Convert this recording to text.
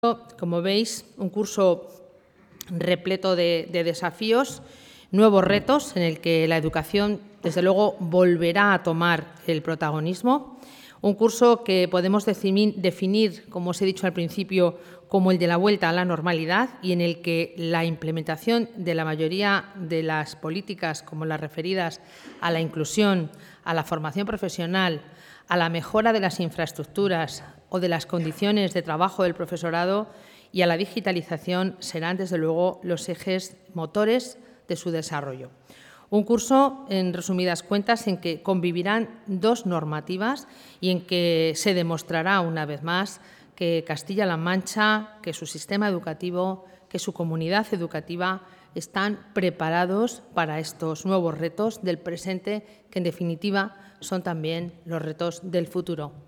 Como veis, un curso repleto de desafíos, nuevos retos en el que la educación, desde luego, volverá a tomar el protagonismo. Un curso que podemos definir, como os he dicho al principio, como el de la vuelta a la normalidad y en el que la implementación de la mayoría de las políticas, como las referidas a la inclusión, a la formación profesional, a la mejora de las infraestructuras o de las condiciones de trabajo del profesorado y a la digitalización serán, desde luego, los ejes motores de su desarrollo. Un curso, en resumidas cuentas, en que convivirán dos normativas y en que se demostrará una vez más que Castilla-La Mancha, que su sistema educativo, que su comunidad educativa están preparados para estos nuevos retos del presente, que en definitiva son también los retos del futuro.